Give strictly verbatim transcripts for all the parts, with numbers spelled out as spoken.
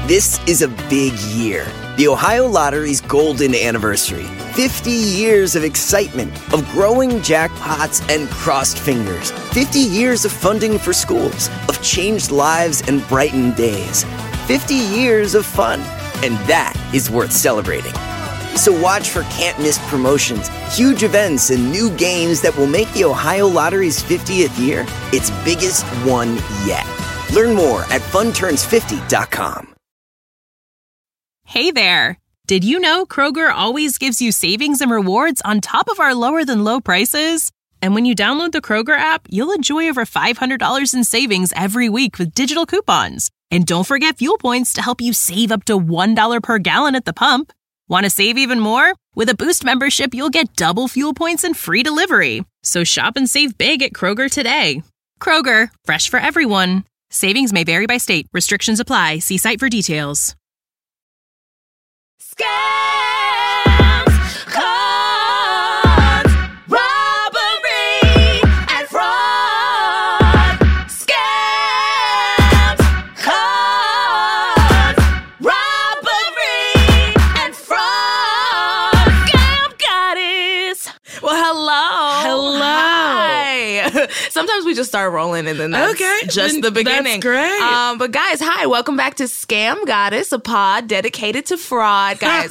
This is a big year. The Ohio Lottery's golden anniversary. fifty years of excitement, of growing jackpots and crossed fingers. fifty years of funding for schools, of changed lives and brightened days. fifty years of fun. And that is worth celebrating. So watch for can't-miss promotions, huge events, and new games that will make the Ohio Lottery's fiftieth year its biggest one yet. Learn more at fun turns fifty dot com. Hey there! Did you know Kroger always gives you savings and rewards on top of our lower-than-low prices? And when you download the Kroger app, you'll enjoy over five hundred dollars in savings every week with digital coupons. And don't forget fuel points to help you save up to one dollar per gallon at the pump. Want to save even more? With a Boost membership, you'll get double fuel points and free delivery. So shop and save big at Kroger today. Kroger, fresh for everyone. Savings may vary by state. Restrictions apply. See site for details. Scams, cons, robbery, and fraud. Scams, cons, robbery, and fraud. Scam Goddess. Well, hello. Hello. Hi. Sometimes we just start rolling and then that's okay, just then the beginning. That's great. Um, but guys, hi. Welcome back to Scam Goddess, a pod dedicated to fraud. Guys,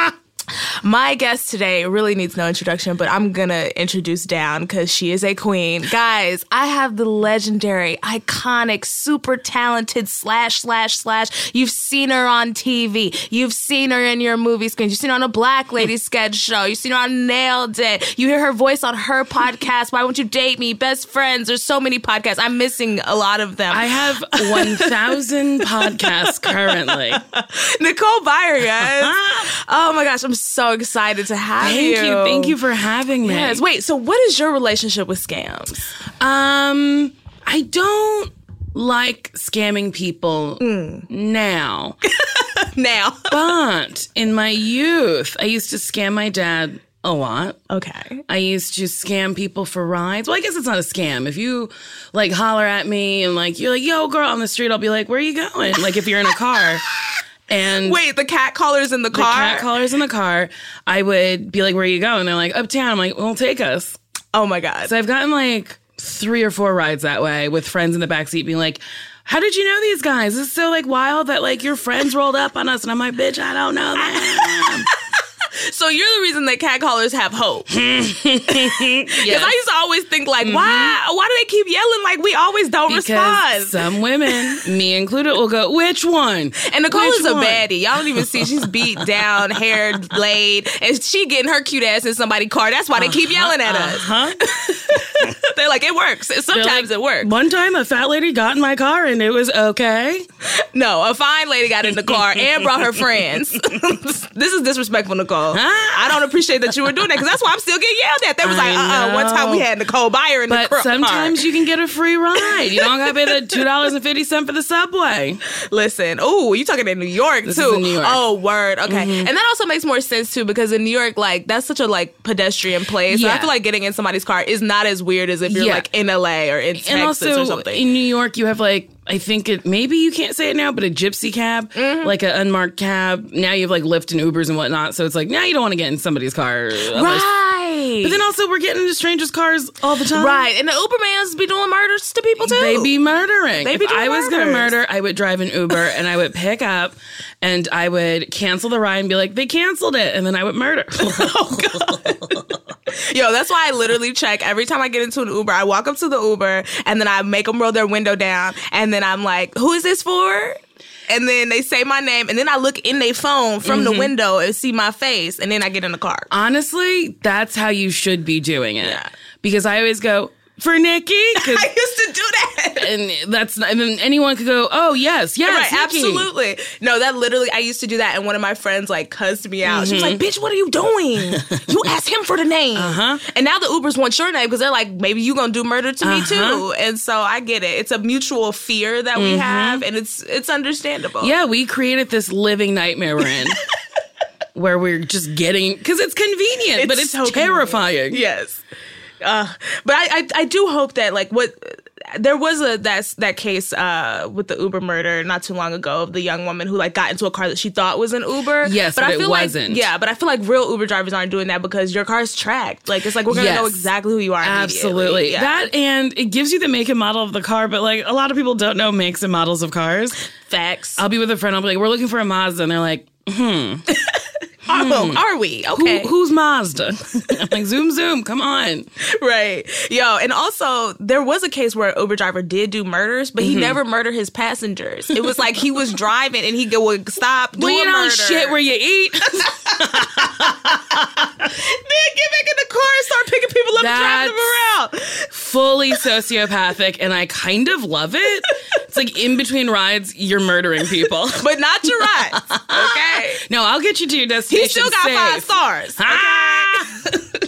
my guest today really needs no introduction, but I'm going to introduce Down because she is a queen. Guys, I have the legendary, iconic, super talented slash, slash, slash. You've seen her on T V. You've seen her in your movie screens. You've seen her on a Black Lady sketch show. You've seen her on Nailed It. You hear her voice on her podcast, Why Won't You Date Me? Best Friends. There's so many podcasts. I'm missing a lot of them. I have one thousand podcasts currently. Nicole Byer, guys. Oh my gosh, I'm so excited to have Thank you. you. Thank you for having me. Yes. Wait, so what is your relationship with scams? Um, I don't like scamming people Mm. now. Now. But in my youth, I used to scam my dad a lot. Okay. I used to scam people for rides. Well, I guess it's not a scam. If you, like, holler at me and, like, you're like, yo, girl, on the street, I'll be like, where are you going? Like, if you're in a car. And wait, the cat caller's in the car? The cat caller's in the car. I would be like, where are you going? They're like, uptown. I'm like, well, take us. Oh, my God. So I've gotten, like, three or four rides that way with friends in the backseat being like, how did you know these guys? It's so, like, wild that, like, your friends rolled up on us. And I'm like, bitch, I don't know them. So you're the reason that cat callers have hope. Because Yes. I used to always think, like, Mm-hmm. why Why do they keep yelling like we always don't Because respond? some women, me included, will go, which one? And Nicole Which is a one? baddie. Y'all don't even see. She's beat down, hair laid, and she getting her cute ass in somebody's car. That's why they keep yelling at us. Huh? They're like, it works. Sometimes Like, it works. One time a fat lady got in my car and it was okay. No, a fine lady got in the car and brought her friends. This is disrespectful, Nicole. I don't appreciate that you were doing that because that's why I'm still getting yelled at. They was I like, uh-uh. One time we know. had Nicole Byer in But the car. sometimes you can get a free ride. You don't got to pay the two dollars and fifty cents for the subway. Listen, ooh, you talking in New York, This too. is in New York. Oh, word. Okay. Mm-hmm. And that also makes more sense, too, because in New York, like, that's such a, like, pedestrian place. So I Yeah. feel like getting in somebody's car is not as weird as if you're, Yeah. like, in L A or in Texas And also, or something. in New York, you have like, I think it, maybe you can't say it now, but a gypsy cab, Mm-hmm. like an unmarked cab. Now you have like Lyft and Ubers and whatnot. So it's like, now you don't want to get in somebody's car. unless- Right. But then also, we're getting into strangers' cars all the time. Right. And the Ubermans be doing murders to people, too. They be murdering. They be if doing I was going to murders. murder, I would drive an Uber and I would pick up and I would cancel the ride and be like, they canceled it. And then I would murder. Oh, God. Yo, that's why I literally check every time I get into an Uber. I walk up to the Uber and then I make them roll their window down. And then I'm like, who is this for? And then they say my name. And then I look in their phone from Mm-hmm. the window and see my face. And then I get in the car. Honestly, that's how you should be doing it. Yeah. Because I always go, for Nikki? 'Cause- I used to do that. and that's not, and then anyone could go, oh, yes, yes, Right, Nikki. absolutely. No, that literally, I used to do that, and one of my friends, like, cussed me out. She was Mm-hmm. like, bitch, what are you doing? You asked him for the name. Uh-huh. And now the Ubers want your name, because they're like, maybe you gonna do murder to me, Uh-huh. too. And so I get it. It's a mutual fear that we have, and it's it's understandable. Yeah, we created this living nightmare we're in. Where we're just getting, because it's convenient, It's but it's so terrifying. Yes. Uh, but I, I I do hope that, like, what there was a that's that case uh, with the Uber murder not too long ago of the young woman who like got into a car that she thought was an Uber. Yes, but, I it feel wasn't. Like, yeah, but I feel like real Uber drivers aren't doing that because your car's tracked. Like it's like we're gonna Yes. know exactly who you are. Absolutely. Yeah. That and it gives you the make and model of the car, but like a lot of people don't know makes and models of cars. Facts. I'll be with a friend, I'll be like, we're looking for a Mazda, and they're like, hmm. Oh, are we? Okay. Who, who's Mazda? I'm like, zoom, zoom, come on. Right. Yo, and also, there was a case where an Uber driver did do murders, but he mm-hmm. never murdered his passengers. It was like he was driving and he would stop, do well, you a don't murder. shit where you eat. Then get back in the car and start picking people up That's and driving them around. Fully sociopathic, and I kind of love it. It's like in between rides, you're murdering people. But not your rides, okay? No, I'll get you to your destination. He still got safe. five stars. Ah! Okay?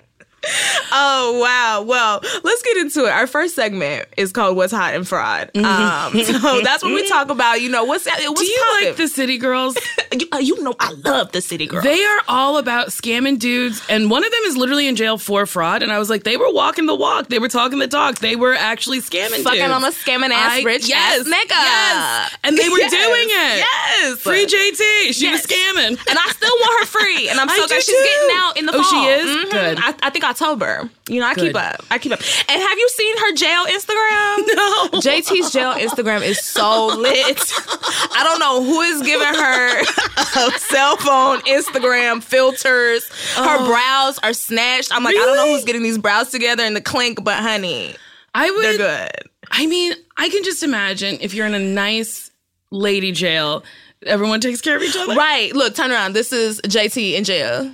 Oh, wow. Well, let's get into it. Our first segment is called What's Hot in Fraud. Um, so that's when we talk about, you know, what's, what's Do you poppin'? like the City Girls? you, uh, you know I love the City Girls. They are all about scamming dudes, and one of them is literally in jail for fraud, and I was like, they were walking the walk. They were talking the talk. They were actually scamming Fucking dudes. on a scamming ass I, rich yes, ass nigga. Yes. And they were Yes. doing it. Yes. Free J T. She Yes. was scamming. And I still want her free. And I'm I so do glad she's too. getting out in the Oh, fall. she is? Mhm. Good. I, I think October. You know, I Good. keep up. I keep up. And have you seen her jail Instagram? No. J T's jail Instagram is so lit. I don't know who is giving her a cell phone Instagram filters. Her Oh. brows are snatched. I'm like, I don't know Really? who's getting these brows together in the clink, but honey, I would. they're good. I mean, I can just imagine if you're in a nice lady jail, everyone takes care of each other. Right. Look, turn around. This is J T in jail.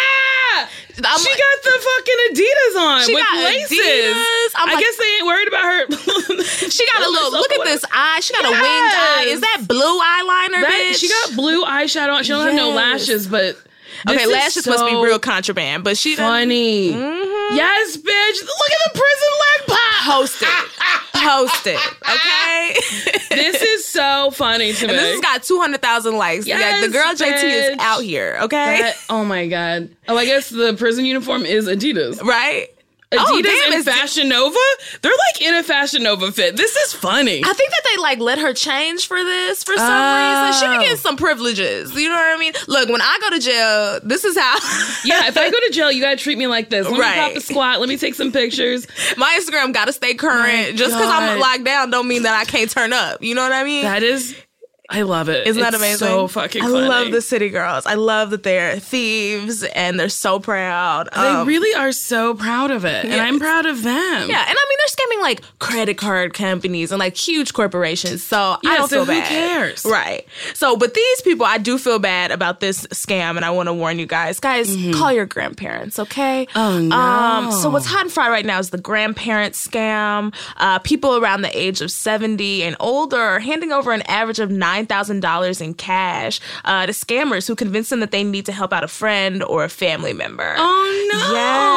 Ah! I'm she like- got the fucking Adidas on She with got laces. Adidas. I'm I like- guess they ain't worried about her. She got a little, look at this eye. She got a winged eye. Is that blue eyeliner, That- bitch? She got blue eyeshadow on. She don't have no Yes. lashes, but this Okay, is lashes must be so real contraband, but she done funny. Yes, bitch. Look at the prison leg pop. post it. Post it, okay? This is so funny to me. And this has got two hundred thousand likes. Yes, yeah, the girl J T is bitch. out here, okay? That- oh my god. Oh, I guess the prison uniform is Adidas. Right? Adidas Oh, damn, and it's- Fashion Nova? They're like in a Fashion Nova fit. This is funny. I think that they like let her change for this for some Oh. reason. She be getting some privileges. You know what I mean? Look, when I go to jail, this is how. Yeah, if I go to jail, you gotta treat me like this. Let Right. me pop a squat. Let me take some pictures. My Instagram got to stay current. My Just because I'm God. locked down don't mean that I can't turn up. You know what I mean? That is, I love it. Isn't that It's amazing? so fucking I funny. love the City Girls. I love that they're thieves and they're so proud. They Um, really are so proud of it, and Yes. I'm proud of them. Yeah, and I mean they're scamming like credit card companies and like huge corporations. So Yeah, I don't so feel who bad. cares? Right. So, but these people, I do feel bad about this scam, and I want to warn you guys. Guys, call your grandparents, okay? Oh, no. Um, so what's hot and fried right now is the grandparent scam. Uh, people around the age of seventy and older are handing over an average of nine thousand dollars in cash uh, to scammers who convince them that they need to help out a friend or a family member. Oh no!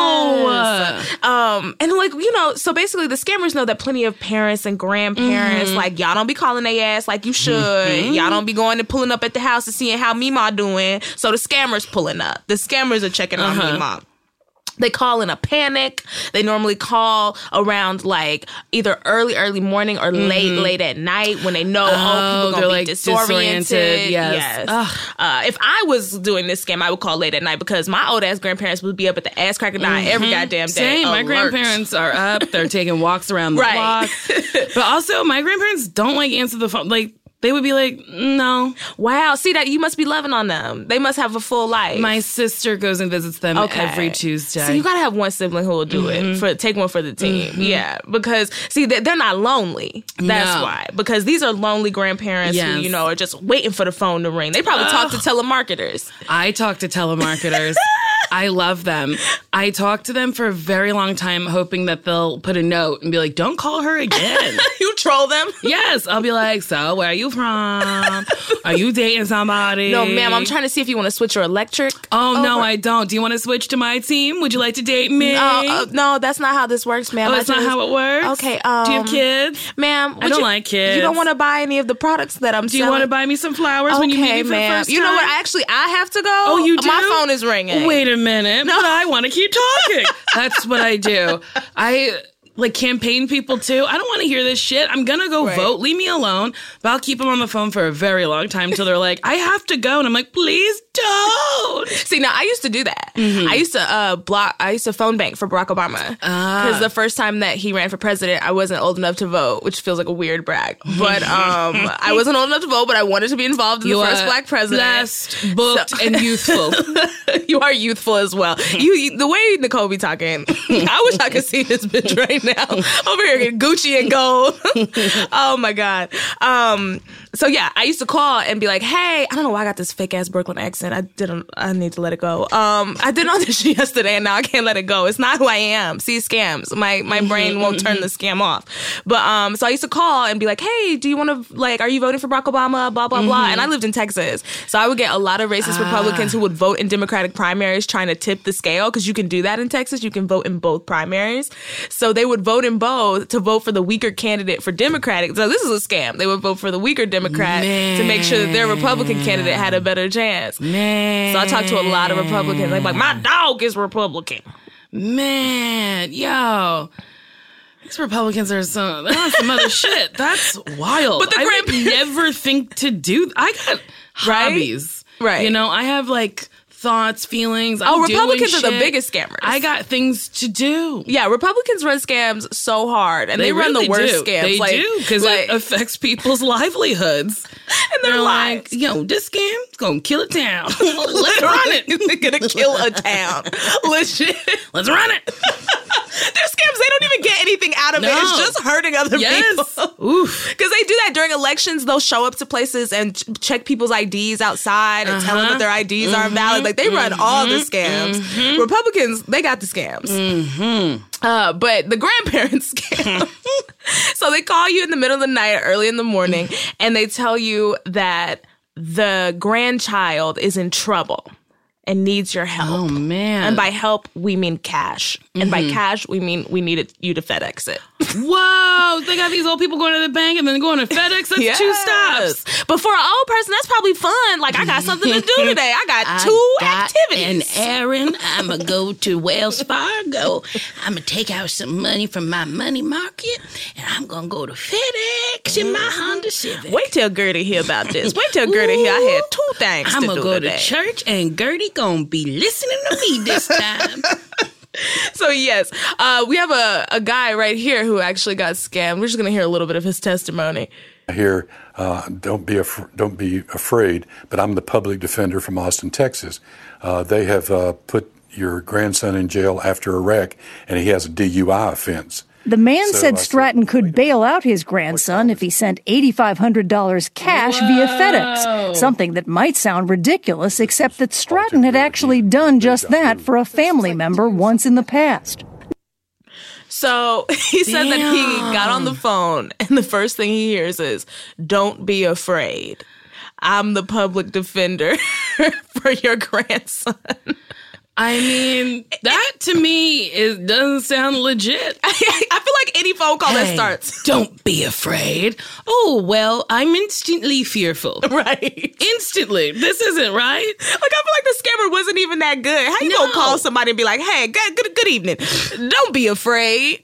Yes. Um, and like, you know, so basically the scammers know that plenty of parents and grandparents, Mm-hmm. like, y'all don't be calling their ass like you should. Y'all don't be going and pulling up at the house and seeing how Meemaw doing. So the scammers pulling up. The scammers are checking on Uh-huh. Meemaw. They call in a panic. They normally call around like either early, early morning or late, late at night when they know, oh, Mm-hmm. Oh, people they're, gonna be like, disoriented. disoriented. Yes. Ugh. Uh, if I was doing this scam, I would call late at night because my old ass grandparents would be up at the ass crack of nine every goddamn day. Same. My alert. grandparents are up. They're taking walks around the Right. block. But also, my grandparents don't like answer the phone. Like, they would be like, no. Wow, see that you must be loving on them. They must have a full life. My sister goes and visits them Okay. every Tuesday. So you gotta have one sibling who will do it for take one for the team. Yeah, because see they- they're not lonely. That's No. why. Because these are lonely grandparents who Yes. you know are just waiting for the phone to ring. They probably talk to telemarketers. I talk to telemarketers. I love them. I talk to them for a very long time, hoping that they'll put a note and be like, don't call her again. You troll them. Yes. I'll be like, so where are you from? Are you dating somebody? No, ma'am, I'm trying to see if you want to switch your electric. Oh, no, over. I don't. Do you want to switch to my team? Would you like to date me? Uh, uh, no, that's not how this works, ma'am. oh, I that's not just- how it works? Okay, um, Do you have kids? Ma'am, I would don't you- like kids. You don't want to buy any of the products that I'm Do you selling? want to buy me some flowers when you meet me for the ma'am. first You know time? what? Actually, I have to go. Oh, you do? My phone is ringing. Wait a minute, but I want to keep talking. That's what I do. I like campaign people too. I don't want to hear this shit. I'm gonna go Right. vote. Leave me alone. But I'll keep them on the phone for a very long time until they're like, I have to go, and I'm like, please don't. See, now I used to do that. Mm-hmm. I used to uh, block. I used to phone bank for Barack Obama because Ah. the first time that he ran for president, I wasn't old enough to vote, which feels like a weird brag. But um, I wasn't old enough to vote, but I wanted to be involved in You the first are black president. blessed, booked, So- and youthful. You are youthful as well. You, you the way Nicole be talking, I wish I could see this bitch right now over here getting Gucci and gold. Oh my god. Um. So yeah, I used to call and be like, "Hey, I don't know why I got this fake ass Brooklyn accent. I didn't. I need to let it go. Um. I did an audition yesterday, and now I can't let it go. It's not who I am. See, scams. My my brain won't turn the scam off. But um. So I used to call and be like, "Hey, do you want to like? Are you voting for Barack Obama? Blah blah blah." And I lived in Texas, so I would get a lot of racist Republicans who would vote in Democratic primaries trying to tip the scale because you can do that in Texas. You can vote in both primaries. So they would vote in both to vote for the weaker candidate for Democratic. So this is a scam. They would vote for the weaker Democrat to make sure that their Republican candidate had a better chance. Man. So I talked to a lot of Republicans. They're like, my dog is Republican. Man, yo. These Republicans are some, they're on some other shit. That's wild. But the I would grandparents- never think to do, I got Right? hobbies. Right. You know, I have like thoughts, feelings. I'm Oh, doing Republicans are the shit. biggest scammers. I got things to do. Yeah, Republicans run scams so hard, and they, run really the worst do. scams. They like, do, because like, it affects people's livelihoods. and their They're lives. like, yo, this scam's gonna kill a town. Let's run it. They're gonna kill a town. Legit. Let's run it. They're scams. They don't even get anything out of it. No. It's just hurting other Yes. people. Oof. Because they do that during elections. They'll show up to places and ch- check people's I Ds outside and tell them that their I Ds aren't valid. Like, they run all the scams. Republicans, they got the scams. Uh, but the grandparents scam. So they call you in the middle of the night, early in the morning, and they tell you that the grandchild is in trouble and needs your help. Oh, man. And by help, we mean cash. And by cash, we mean we needed you to FedEx it. Whoa, they got these old people going to the bank and then going to FedEx. That's Yes. two stops. But for an old person, that's probably fun. Like, I got something to do today. I got two activities. An errand. I'm going to go to Wells Fargo. I'm going to take out some money from my money market, and I'm going to go to FedEx in my Honda Civic. Wait till Gertie hear about this. Wait till Gertie hear I had two things I'm to going do to go today. to church, and Gertie going to be listening to me this time. So, yes, uh, we have a, a guy right here who actually got scammed. We're just going to hear a little bit of his testimony. Here, uh, don't be af- don't be afraid. But I'm the public defender from Austin, Texas. Uh, they have uh, put your grandson in jail after a wreck, and he has a D U I offense. The man So I said said, Stratton could bail out his grandson if he sent eight thousand five hundred dollars cash via FedEx, something that might sound ridiculous, except that Stratton had actually done just that for a family member once in the past. So he said that he got on the phone, and the first thing he hears is, "Don't be afraid. I'm the public defender for your grandson." I mean, that to me is doesn't sound legit. I feel like any phone call that Hey, starts. Don't be afraid. Oh, well, I'm instantly fearful. Right. Instantly. This isn't right. Like, I feel like the scammer wasn't even that good. How you No. gonna call somebody and be like, "Hey, good, good, good evening. Don't be afraid."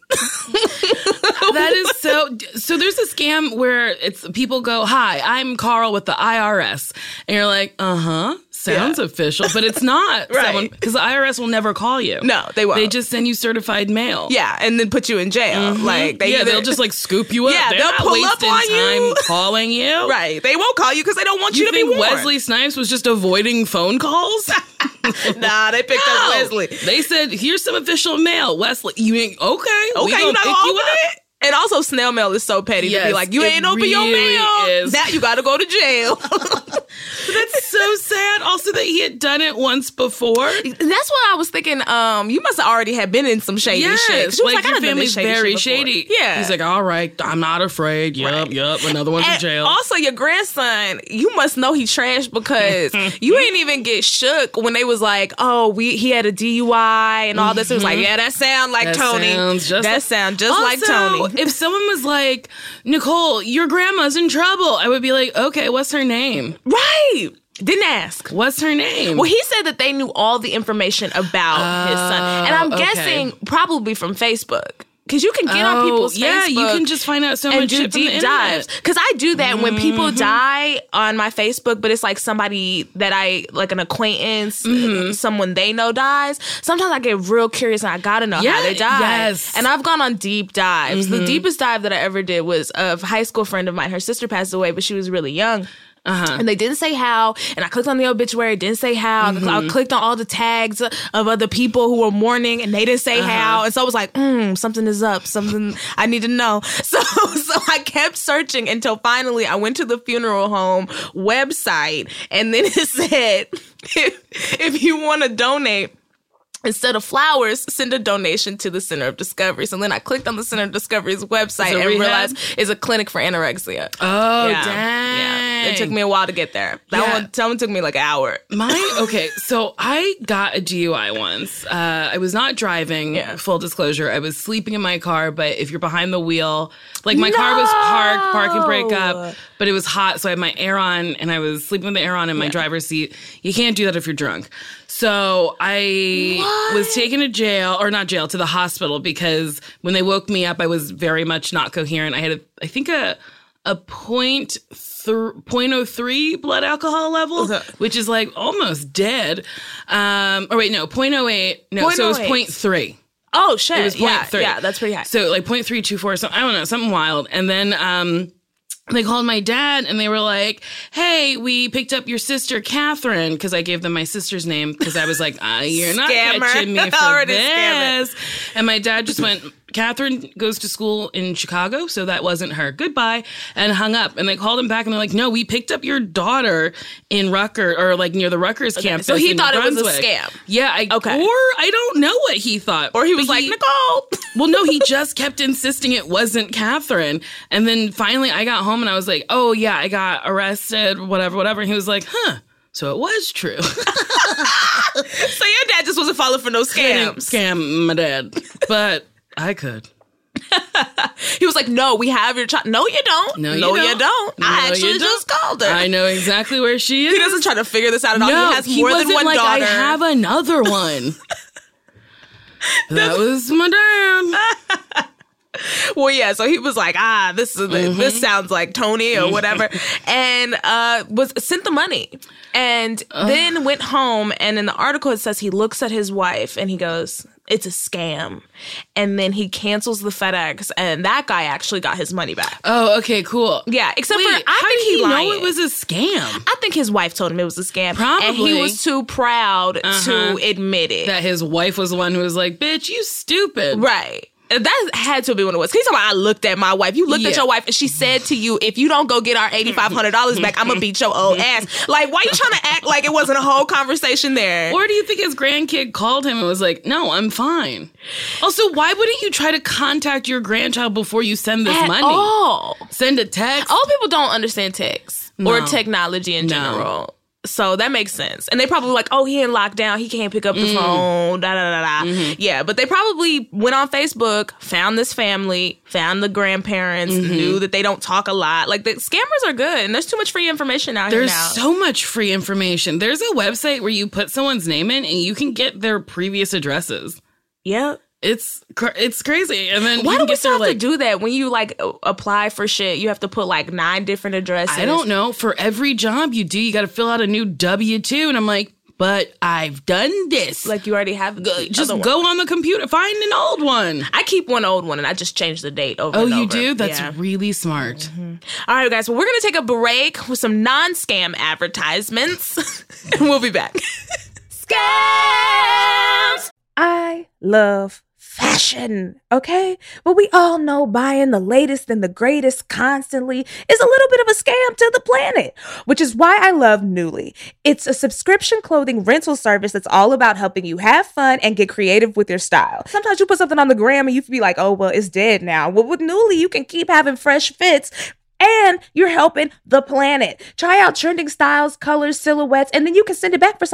That is so. So there's a scam where it's people go, "Hi, I'm Carl with the I R S," and you're like, "Uh huh." Sounds Yeah. official, but it's not. Right. Because the I R S will never call you. No, they won't. They just send you certified mail. Yeah, and then put you in jail. Like, they yeah, either- they'll just like scoop you up. Yeah, They're they'll not pull up wasting on you. time calling you. right. They won't call you because they don't want you, You to think be warned. Wesley Snipes was just avoiding phone calls? Nah, they picked No. up Wesley. They said, "Here's some official mail." Wesley, you ain't okay. we Okay, gonna you not pick gonna you open up. it? And also, snail mail is so petty to be Yes, like, you it ain't open your really mail. is. Now you got to go to jail. That's so sad. Also, that he had done it once before. That's what I was thinking. Um, you must have already had been in some shady Yes, shit. She was like, I your done done family's this shady very shit before. shady. Yeah. He's like, all right, I'm not afraid. Yup, Right. yup. Another one's in And jail. also, your grandson, you must know he trashed because you ain't even get shook when they was like, "Oh, we he had a D U I and all this." It was like, "Yeah, that sound like That Tony. sounds just that like- sound just like Also, Tony." if someone was like, "Nicole, your grandma's in trouble," I would be like, "Okay, what's her name? Right? Didn't ask. What's her name?" Well, he said that they knew all the information about his son, and I'm okay. guessing probably from Facebook. Because you can get oh, on people's yeah, Facebook. you can just find out so and much do shit from deep the dives. internet. Because I do that mm-hmm. when people die on my Facebook, but it's like somebody that I, like an acquaintance, mm-hmm. someone they know dies. Sometimes I get real curious and I gotta know yeah, how they died. Yes. And I've gone on deep dives. Mm-hmm. The deepest dive that I ever did was of a high school friend of mine. Her sister passed away, but she was really young. Uh-huh. And they didn't say how, and I clicked on the obituary, didn't say how. Mm-hmm. I clicked on all the tags of other people who were mourning, and they didn't say uh-huh. how. And so I was like, mm, something is up, something I need to know. So, so I kept searching until finally I went to the funeral home website, and then it said, if, if you want to donate, instead of flowers, send a donation to the Center of Discovery. So then I clicked on the Center of Discovery's website and rehab? realized it's a clinic for anorexia. Oh, yeah. dang. Yeah. It took me a while to get there. That yeah. one, that one took me like an hour. Mine? Okay, so I got a D U I once. Uh, I was not driving, yeah. full disclosure. I was sleeping in my car, but if you're behind the wheel, like my no! car was parked, parking brake up, but it was hot, so I had my air on, and I was sleeping with the air on in my yeah. driver's seat. You can't do that if you're drunk. So I what? was taken to jail, or not jail, to the hospital, because when they woke me up, I was very much not coherent. I had, a, I think, a a point th- point oh three blood alcohol level, okay. which is like almost dead. Um, or wait, no, point oh eight. No, point so it was point three. Oh, shit. It was point yeah, three. Yeah, that's pretty high. So like point three two four, so I don't know, something wild. And then um, they called my dad and they were like, hey, we picked up your sister, Catherine, because I gave them my sister's name because I was like, uh, you're not Scammer. catching me for Already this. And my dad just went, Catherine goes to school in Chicago, so that wasn't her. Goodbye. And hung up. And they called him back and they're like, no, we picked up your daughter in Rutgers, or like near the Rutgers okay, campus. So he in thought Brunswick. It was a scam. Yeah. I, okay. Or I don't know what he thought. Or he was like, he, Nicole. Well, no, he just kept insisting it wasn't Catherine. And then finally I got home and I was like, oh, yeah, I got arrested, whatever, whatever. And he was like, huh. So it was true. So your dad just wasn't falling for no scams. Scam my dad. But I could. He was like, no, we have your child. No, you don't. No, you no, don't. You don't. No, I actually you just don't. called her. I know exactly where she is. He doesn't try to figure this out at all. No, he has he more wasn't than one like, daughter. I have another one. That was my dad. Well, yeah, so he was like, ah, this is mm-hmm. this sounds like Tony or whatever, and uh, was sent the money, and uh. then went home. And in the article, it says he looks at his wife and he goes, it's a scam. And then he cancels the FedEx, and that guy actually got his money back. Oh, okay, cool. Yeah, except Wait, for I how think did he, he know it was a scam? I think his wife told him it was a scam. Probably. And he was too proud uh-huh. to admit it. That his wife was the one who was like, bitch, you stupid. Right. That had to be what it was. He's talking about, I looked at my wife. You looked yeah. at your wife and she said to you, if you don't go get our eighty-five hundred dollars back, I'm going to beat your old ass. Like, why are you trying to act like it wasn't a whole conversation there? Or do you think his grandkid called him and was like, no, I'm fine? Also, why wouldn't you try to contact your grandchild before you send this at money? all. Send a text? Old people don't understand text no. or technology in no. general. So that makes sense. And they probably like, oh, he in lockdown. He can't pick up the mm. phone. Da, da, da, da. Mm-hmm. Yeah, but they probably went on Facebook, found this family, found the grandparents, mm-hmm. knew that they don't talk a lot. Like, the scammers are good. And there's too much free information out there's here now. There's so much free information. There's a website where you put someone's name in and you can get their previous addresses. Yeah. It's it's crazy. And then why you do we still have like, to do that? When you like apply for shit, you have to put like nine different addresses. I don't know. For every job you do, you got to fill out a new W two. And I'm like, but I've done this. Like, you already have. Go, just go on the computer, find an old one. I keep one old one and I just change the date over. Oh, and you over. do? That's yeah. really smart. Mm-hmm. All right, guys. Well, we're gonna take a break with some non-scam advertisements, and we'll be back. Scams. I love fashion, okay? But we all know buying the latest and the greatest constantly is a little bit of a scam to the planet, which is why I love Nuuly. It's a subscription clothing rental service that's all about helping you have fun and get creative with your style. Sometimes you put something on the gram and you can be like, oh, well, it's dead now. Well, with Nuuly, you can keep having fresh fits and you're helping the planet. Try out trending styles, colors, silhouettes, and then you can send it back for something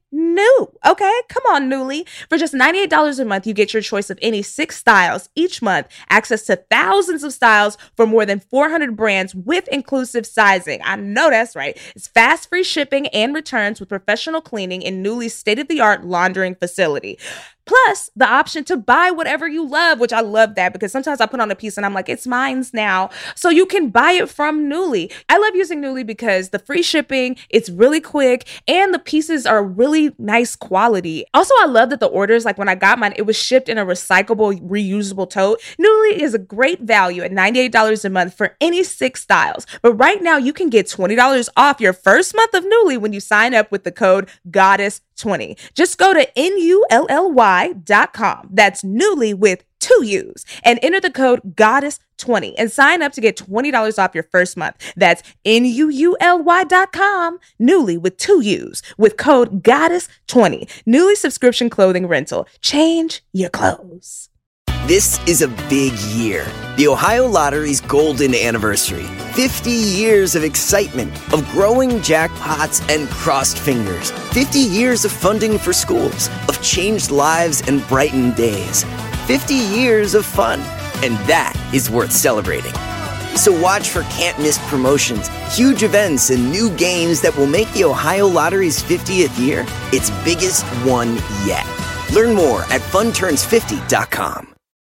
new. Okay, come on, Nuuly. For just ninety-eight dollars a month, you get your choice of any six styles each month, access to thousands of styles for more than four hundred brands with inclusive sizing. I know that's right. It's fast, free shipping and returns with professional cleaning in Nuuly's state-of-the-art laundering facility. Plus, the option to buy whatever you love, which I love that because sometimes I put on a piece and I'm like, it's mine's now. So you can buy it from Nuuly. I love using Nuuly because the free shipping, it's really quick, and the pieces are really nice quality. Also, I love that the orders, like when I got mine, it was shipped in a recyclable, reusable tote. Nuuly is a great value at ninety-eight dollars a month for any six styles. But right now, you can get twenty dollars off your first month of Nuuly when you sign up with the code goddess twenty. Just go to N U L L Y dot com. That's Nuuly with two U's and enter the code goddess twenty and sign up to get twenty dollars off your first month. That's N U U L Y dot com. Nuuly with two U's with code goddess twenty. Nuuly subscription clothing rental. Change your clothes. This is a big year. The Ohio Lottery's golden anniversary. fifty years of excitement, of growing jackpots and crossed fingers. fifty years of funding for schools, of changed lives and brightened days. fifty years of fun, and that is worth celebrating. So watch for can't-miss promotions, huge events, and new games that will make the Ohio Lottery's fiftieth year its biggest one yet. Learn more at fun turns fifty dot com.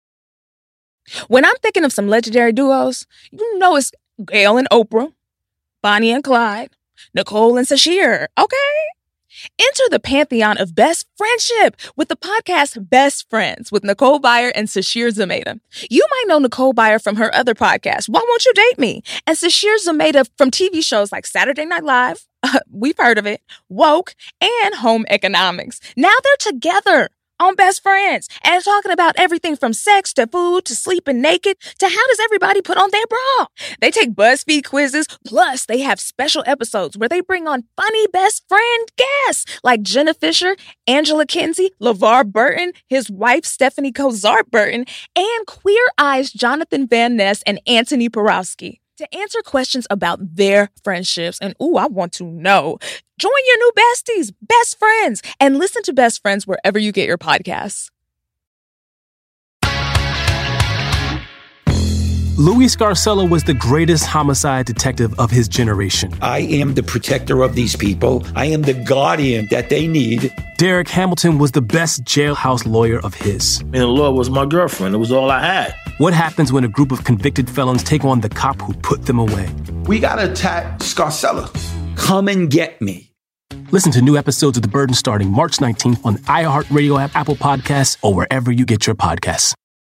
When I'm thinking of some legendary duos, you know it's Gayle and Oprah, Bonnie and Clyde, Nicole and Sashir, okay? Enter the pantheon of best friendship with the podcast Best Friends with Nicole Byer and Sashir Zamata. You might know Nicole Byer from her other podcast, Why Won't You Date Me? And Sashir Zamata from T V shows like Saturday Night Live, uh, we've heard of it, Woke, and Home Economics. Now they're together on Best Friends and talking about everything from sex to food to sleeping naked to how does everybody put on their bra. They take BuzzFeed quizzes, plus they have special episodes where they bring on funny best friend guests like Jenna Fisher, Angela Kinsey, LeVar Burton, his wife Stephanie Kozart Burton, and Queer Eye's Jonathan Van Ness and Anthony Porowski. To answer questions about their friendships, and ooh, I want to know, join your new besties, Best Friends, and listen to Best Friends wherever you get your podcasts. Louis Scarcella was the greatest homicide detective of his generation. I am the protector of these people. I am the guardian that they need. Derek Hamilton was the best jailhouse lawyer of his. And the law was my girlfriend. It was all I had. What happens when a group of convicted felons take on the cop who put them away? We gotta attack Scarcella. Come and get me. Listen to new episodes of The Burden starting March nineteenth on iHeartRadio app, Apple Podcasts, or wherever you get your podcasts.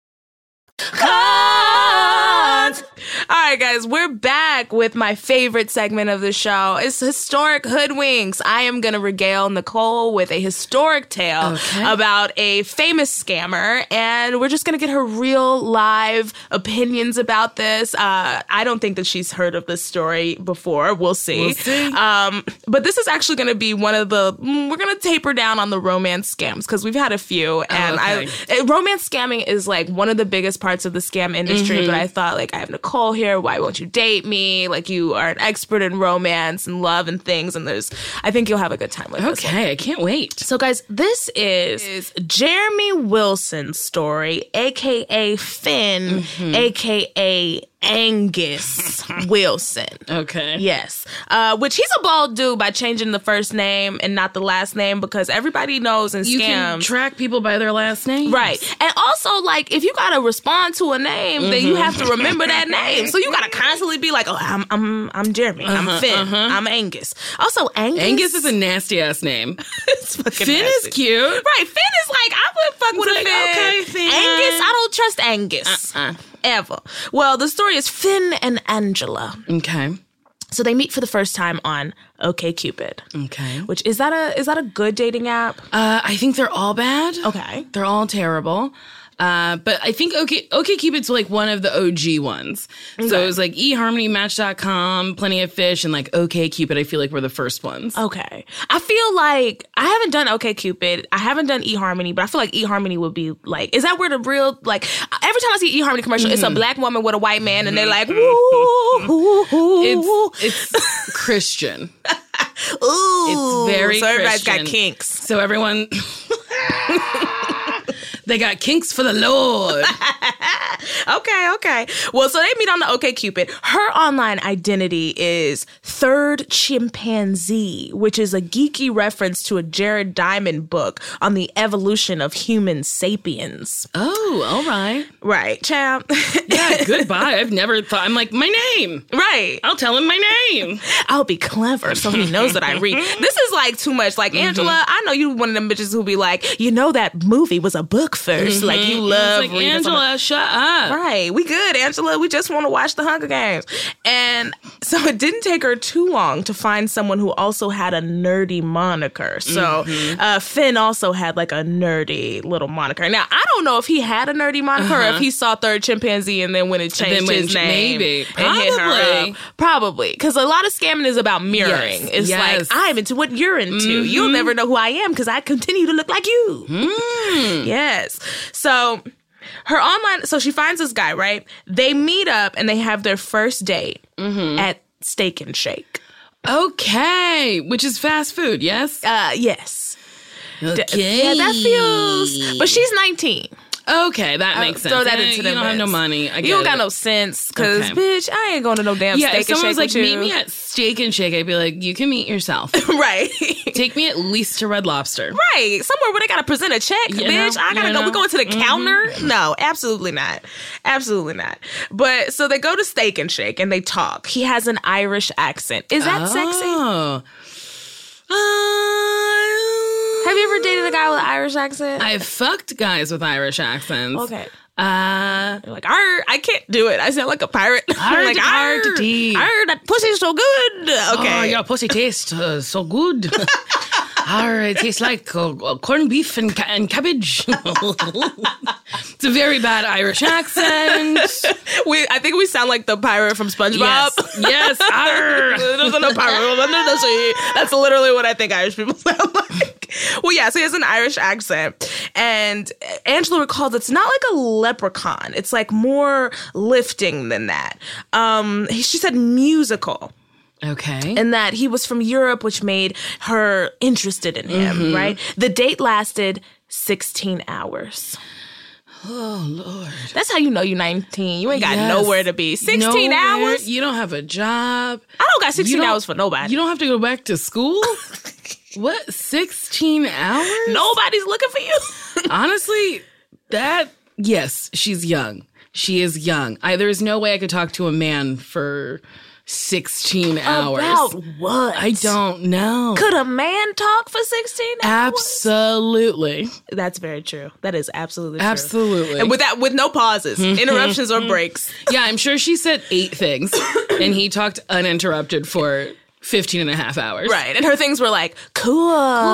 All right, guys, we're back with my favorite segment of the show. It's Historic Hoodwinks. I am going to regale Nicole with a historic tale okay. about a famous scammer, and we're just going to get her real live opinions about this. Uh, I don't think that she's heard of this story before. We'll see. We'll see. Um, but this is actually going to be one of the, we're going to taper down on the romance scams because we've had a few, and oh, okay. I, romance scamming is like one of the biggest parts of the scam industry, mm-hmm. but I thought like I have Nicole here. Why won't you date me? Like you are an expert in romance and love and things. And there's, I think you'll have a good time with this. Okay, I can't wait. So guys, this is, is Jeremy Wilson's story, A K A Finn, mm-hmm. A K A Angus Wilson. Okay. Yes. Uh, which he's a bald dude by changing the first name and not the last name because everybody knows in scams. You can track people by their last name. Right. And also, like, if you got to respond to a name, mm-hmm. then you have to remember that name. So you got to constantly be like, oh, I'm I'm I'm Jeremy. Uh-huh, I'm Finn. uh-huh. I'm Angus. Also, Angus. Angus is a nasty-ass name. It's fucking Finn nasty. is cute. Right. Finn is like, I would fuck with like, a Finn. Okay, Finn. Angus, I don't trust Angus. Uh-uh. Ever. Well, the story is Finn and Angela. Okay. So they meet for the first time on OkCupid. Okay. Which is that a is that a good dating app? Uh, I think they're all bad. Okay. They're all terrible. Uh, but I think OK OkCupid's like one of the O G ones. Okay. So it was like eHarmony, Match dot com, Plenty of Fish, and like OkCupid. I feel like were the first ones. Okay. I feel like I haven't done OkCupid. I haven't done eHarmony, but I feel like eHarmony would be like, is that where the real, like, every time I see eHarmony commercial, mm-hmm. it's a black woman with a white man, and they're like, woo, woo, woo. It's, it's Christian. Ooh. It's Oh, Very so everybody's Christian. got kinks. So everyone, they got kinks for the Lord. Okay, okay. Well, so they meet on the OkCupid. Her online identity is Third Chimpanzee, which is a geeky reference to a Jared Diamond book on the evolution of human sapiens. Oh, all right. Right, champ. Yeah, goodbye. I've never thought, I'm like, my name. Right. I'll tell him my name. I'll be clever so he knows that I read. This is like too much. Like, Mm-hmm. Angela, I know you one of them bitches who be like, you know that movie was a book first. Mm-hmm. Like, you love It's like, reading something. Angela, shut up. Right. We good, Angela. We just want to watch the Hunger Games. And so it didn't take her too long to find someone who also had a nerdy moniker. So Mm-hmm. uh, Finn also had like a nerdy little moniker. Now, I don't know if he had a nerdy moniker or if he saw Third Chimpanzee and then when it changed Uh-huh. Then his when- name. maybe. and hit her Probably. up. Probably. Because a lot of scamming is about mirroring. Yes. It's Yes. like, I'm into what you're into. Mm-hmm. You'll never know who I am because I continue to look like you. Mm. Yes. So her online, so she finds this guy, right? They meet up and they have their first date Mm-hmm. at Steak and Shake. Okay. Which is fast food, yes? Uh, yes. Okay. Yeah, that feels, but she's nineteen. Okay, that makes sense. Throw that Eh, into you the don't have no mix. money. I You get don't got it. no sense, because, Okay. bitch, I ain't going to no damn Yeah, Steak if and someone was Shake like, with you. meet me at Steak and Shake, I'd be like, you can meet yourself. Right. Take me at least to Red Lobster. Right. Somewhere where they got to present a check, You bitch. know, I got to you go. know. We going to the Mhm. counter? No, absolutely not. Absolutely not. But so they go to Steak and Shake and they talk. He has an Irish accent. Is that sexy? Oh. Uh, Have you ever dated a guy with an Irish accent? I've fucked guys with Irish accents. Okay. Uh, You're like, arr, I can't do it. I sound like a pirate. Arr, like, arr, arr, tea. arr, that pussy's so good. Okay. Oh, your pussy tastes uh, so good. Arr, it tastes like uh, uh, corned beef and, ca- and cabbage. It's a very bad Irish accent. we, I think we sound like the pirate from SpongeBob. Yes, yes. Arr. There's no pirate under the sea. That's literally what I think Irish people sound like. Well, yeah, so he has an Irish accent. And Angela recalls it's not like a leprechaun. It's like more lifting than that. Um, he, she said musical. Okay. And that he was from Europe, which made her interested in him, Mm-hmm. right? The date lasted sixteen hours. Oh, Lord. That's how you know you're nineteen. You ain't got Yes. nowhere to be. sixteen Nowhere. hours? You don't have a job. I don't got You sixteen don't- hours for nobody. You don't have to go back to school? What? sixteen hours? Nobody's looking for you. Honestly, that, yes, she's young. She is young. I, there's no way I could talk to a man for sixteen hours. About what? I don't know. Could a man talk for sixteen hours? Absolutely. That's very true. That is absolutely true. Absolutely. And with that, with no pauses, interruptions or breaks. Yeah, I'm sure she said eight things, and he talked uninterrupted for fifteen and a half hours. Right. And her things were like, cool.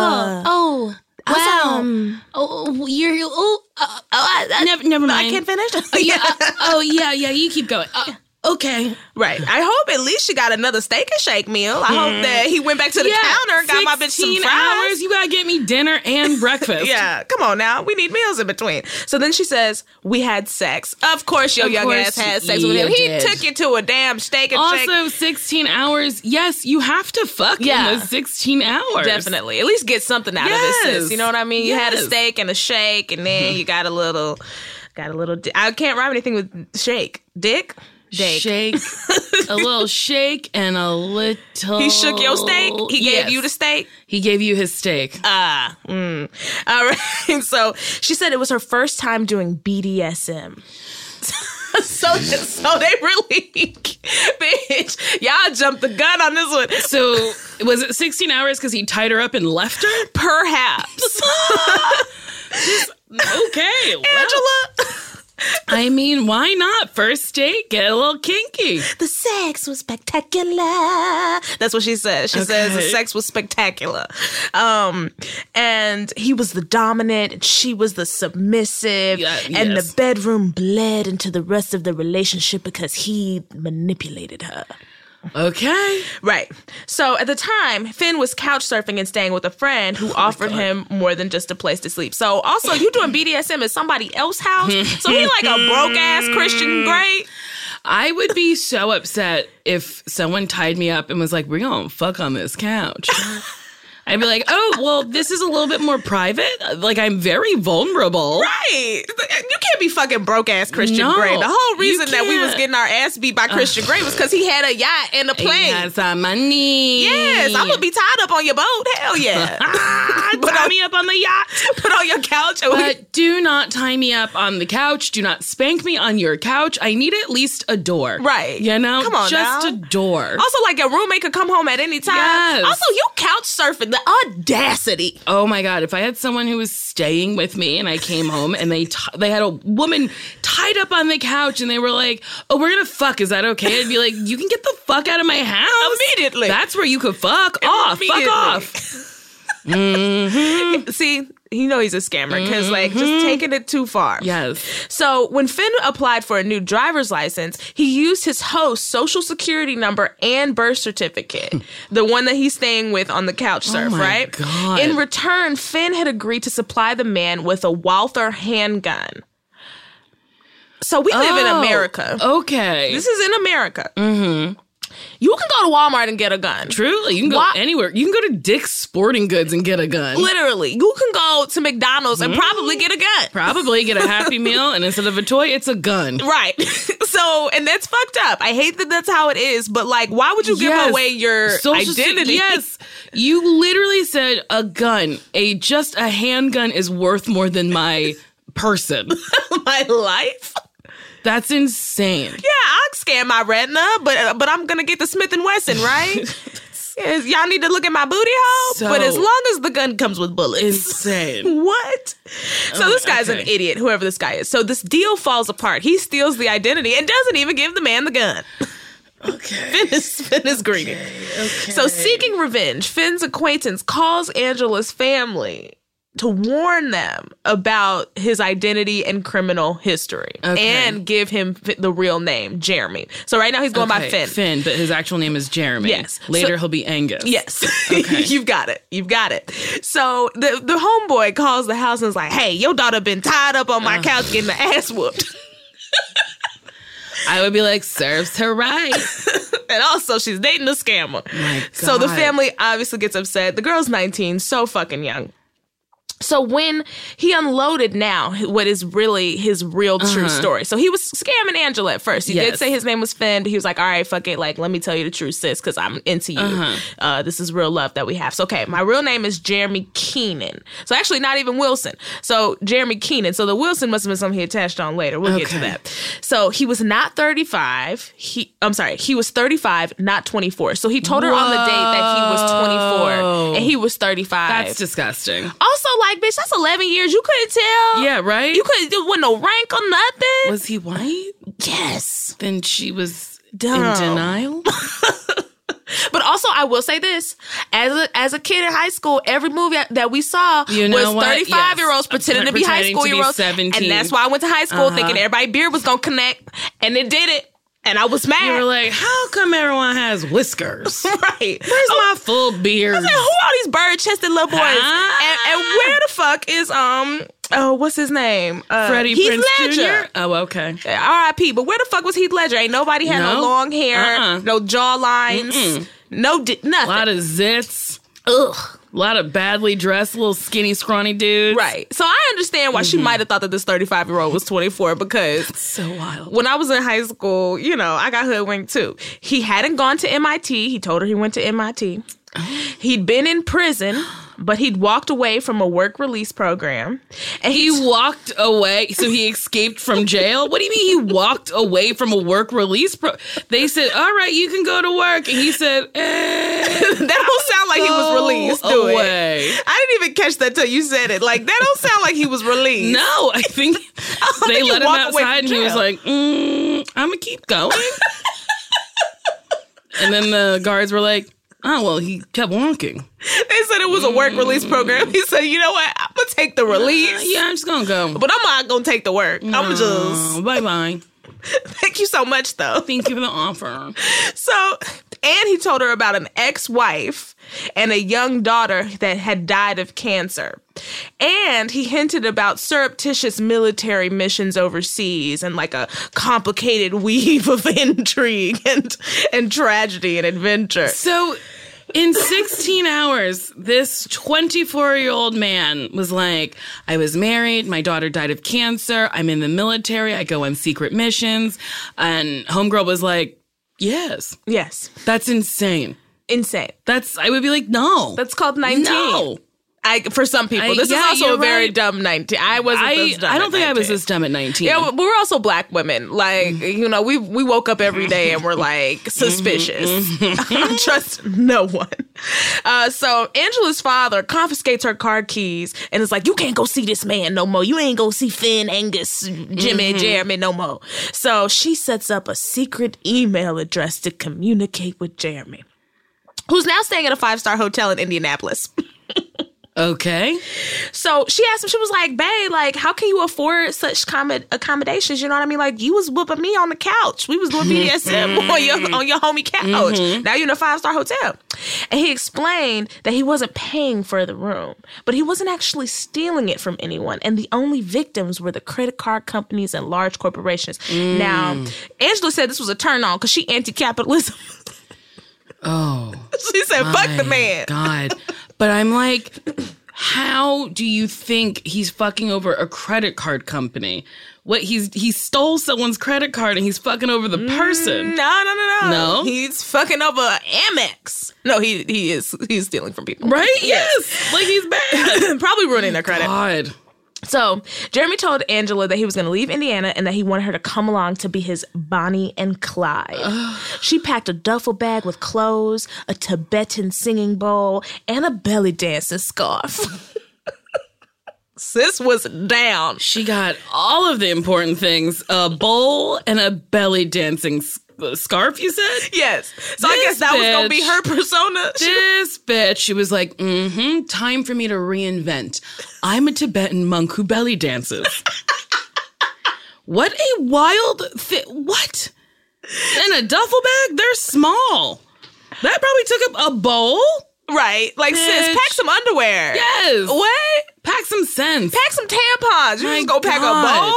Oh, wow. Awesome. Oh, you're. Oh, uh, Oh, I, I, Never, never mind. I can't finish. Oh, yeah. uh, oh, yeah, yeah. You keep going. Uh, okay. Right. I hope at least she got another Steak and Shake meal. I hope that he went back to the Yeah, counter, got my bitch some sixteen fries. hours. You gotta get me dinner and breakfast. Yeah, come on now. We need meals in between. So then she says, we had sex. Of course your Of young course ass had sex with you him. He did. took you to a damn Steak and Shake. Also, sixteen hours. Yes, you have to fuck Yeah. in those sixteen hours. Definitely. At least get something out of Yes. this, sis. You know what I mean? You had a Yes. steak and a shake, and then you got a little, got a little, di- I can't rhyme anything with shake. Dick? Dick. Shake, a little shake, and a little. He shook your steak? He gave Yes. you the steak? He gave you his steak. Ah, mm. All right. So she said it was her first time doing B D S M. so, so they really, bitch, y'all jumped the gun on this one. So was it sixteen hours because he tied her up and left her? Perhaps. Okay, well, Angela. I mean, why not? First date, get a little kinky. The sex was spectacular. That's what she says. She says the Okay. sex was spectacular. Um, and he was the dominant, and she was the submissive. Yeah, and yes. the bedroom bled into the rest of the relationship because he manipulated her. Okay. Right. So at the time, Finn was couch surfing and staying with a friend who offered him more than just a place to sleep. So also, you doing B D S M at somebody else's house? So he like a broke ass Christian Grey. I would be so upset if someone tied me up and was like, we're gonna fuck on this couch. I'd be like, oh, well, this is a little bit more private. Like, I'm very vulnerable. Right. You can't be fucking broke-ass Christian No, Grey. The whole reason you that we was can't. getting our ass beat by Christian Grey was because he had a yacht and a plane. He has some money. Yes, I'm going to be tied up on your boat. Hell yeah. Put tie me up on the yacht. Put on your couch. And we- But do not tie me up on the couch. Do not spank me on your couch. I need at least a door. Right. You know? Come on Just now. a door. Also, like, your roommate could come home at any time. Yes. Also, you couch surfing. The audacity. Oh my God! If I had someone who was staying with me and I came home and they t- they had a woman tied up on the couch and they were like, "Oh, we're gonna fuck. Is that okay?" I'd be like, "You can get the fuck out of my house Immediately. That's where you could fuck off. Fuck Immediately. off." Mm-hmm. See, you know he's a scammer because, mm-hmm. like, just taking it too far. Yes. So when Finn applied for a new driver's license, he used his host's social security number and birth certificate, the one that he's staying with on the couch surf, oh my right? God. In return, Finn had agreed to supply the man with a Walther handgun. So we live in Oh, America. Okay. This is in America. Mm-hmm. You can go to Walmart and get a gun. Truly, you can go Why- anywhere. You can go to Dick's Sporting Goods and get a gun. Literally. You can go to McDonald's and probably get a gun. Probably get a Happy Meal, and instead of a toy, it's a gun. Right. So, and that's fucked up. I hate that that's how it is, but like, why would you give Yes. away your Social se- identity? yes. You literally said a gun, a just a handgun is worth more than my person. My life? That's insane. Yeah, I'll scan my retina, but but I'm gonna get the Smith and Wesson, right? Yes, y'all need to look at my booty hole, So- but as long as the gun comes with bullets. Insane. What? So this guy's an okay. idiot, whoever this guy is. So this deal falls apart. He steals the identity and doesn't even give the man the gun. Okay. Finn is, Finn is greedy. Okay. So seeking revenge, Finn's acquaintance calls Angela's family to warn them about his identity and criminal history Okay. and give him fi- the real name, Jeremy. So right now he's going by Okay, Finn. Finn, but his actual name is Jeremy. Yes. Later So- he'll be Angus. Yes. Okay. You've got it. You've got it. So the, the homeboy calls the house and is like, hey, your daughter been tied up on my Uh. couch getting the ass whooped. I would be like, serves her right. And also, she's dating a scammer. My So the God. family obviously gets upset. The girl's nineteen, so fucking young. So when he unloaded now what is really his real true Uh-huh. story. So he was scamming Angela at first. He did Yes. say his name was Finn, but he was like, all right, fuck it. Like, let me tell you the truth, sis, because I'm into you. Uh-huh. Uh, this is real love that we have. So, okay, my real name is Jeremy Keenan. So actually not even Wilson. So Jeremy Keenan. So the Wilson must have been something he attached on later. We'll get to Okay. that. So he was not thirty-five. He, I'm sorry, he was thirty-five, not twenty-four. So he told her on the date that he was twenty-four and he was thirty-five. That's disgusting. Also, like, bitch, that's eleven years. You couldn't tell. Yeah, right? You couldn't, there wasn't no rank or nothing. Was he white? Yes. Then she was Dumb. in denial? But also, I will say this: as a as a kid in high school, every movie that we saw You know was what? thirty-five year olds Yes. pretending to be high Pretending school to be year olds, seventeen. and that's why I went to high school Uh-huh. thinking everybody beard was gonna connect, and it did it, and I was mad. You were like, how come everyone has whiskers? right? Where's my full beard? I was like, who are these bird chested little boys? Huh? And, and where the fuck is um oh what's his name? Uh, Freddie Heath Prinze Ledger. Junior Oh, okay. R I P But where the fuck was Heath Ledger? Ain't nobody had no, No. long hair, Uh-uh. no jaw lines, Mm-mm. no di- A nothing. lot of zits. Ugh. A lot of badly dressed, little skinny, scrawny dudes. Right. So I understand why she Mm-hmm. might have thought that this thirty-five year old was twenty-four because So wild. when I was in high school, you know, I got hoodwinked too. He hadn't gone to M I T. He told her he went to M I T. He'd been in prison, but he'd walked away from a work release program. And He walked away, so he escaped from jail? What do you mean he walked away from a work release pro? They said, all right, you can go to work. And he said, eh, that don't sound like he was released, do it? away. I didn't even catch that till you said it. Like, that don't sound like he was released. No, I think don't they think you let him walk away outside from and he was jail. like, mm, I'm going to keep going. And then the guards were like, oh, well, he kept walking. They said it was a work release program. He said, you know what? I'm going to take the release. Uh, yeah, I'm just going to go. But I'm not going to take the work. I'm going to just... Oh, bye-bye. Thank you so much, though. Thank you for the offer. So, and he told her about an ex-wife and a young daughter that had died of cancer. And he hinted about surreptitious military missions overseas and like a complicated weave of intrigue and, and tragedy and adventure. So In sixteen hours, this twenty-four-year-old man was like, I was married, my daughter died of cancer, I'm in the military, I go on secret missions. And homegirl was like, yes. Yes. That's insane. Insane. That's, I would be like, no. That's called nineteen. No. I, for some people. I, this yeah, is also a very right. dumb nineteen. I wasn't I, this dumb I don't at think nineteen. I was this dumb at nineteen. Yeah, but we're also black women. Like, you know, we we woke up every day and we're like suspicious. Mm-hmm. Trust no one. Uh, so Angela's father confiscates her car keys and is like, you can't go see this man no more. You ain't go see Finn, Angus, Jimmy, Mm-hmm. and Jeremy no more. So she sets up a secret email address to communicate with Jeremy, who's now staying at a five-star hotel in Indianapolis. Okay. So she asked him, she was like, babe, like, how can you afford such com- accommodations? You know what I mean? Like, you was whooping me on the couch. We was doing B D S M on your on your homie couch. Mm-hmm. Now you're in a five-star hotel. And he explained that he wasn't paying for the room, but he wasn't actually stealing it from anyone. And the only victims were the credit card companies and large corporations. Mm. Now, Angela said this was a turn on because she anti-capitalism. Oh. She said, fuck the man. God. But I'm like, how do you think he's fucking over a credit card company? What he's he stole someone's credit card and he's fucking over the person. Mm, no, no, no, no. No? He's fucking over Amex. No, he he is he's stealing from people. Right? Yes. Like he's bad. Probably ruining their credit. God. So Jeremy told Angela that he was going to leave Indiana and that he wanted her to come along to be his Bonnie and Clyde. She packed a duffel bag with clothes, a Tibetan singing bowl, and a belly dancing scarf. Sis was down. She got all of the important things, a bowl and a belly dancing s- scarf, you said? Yes. So This I guess that was going to be bitch- her persona. This bitch, she was like, mm-hmm, time for me to reinvent. I'm a Tibetan monk who belly dances. What a wild thing. What? In a duffel bag? They're small. That probably took up a bowl? Right. Like, Bitch. sis, pack some underwear. Yes. What? Pack some sense. Pack some tampons. You My just go pack God.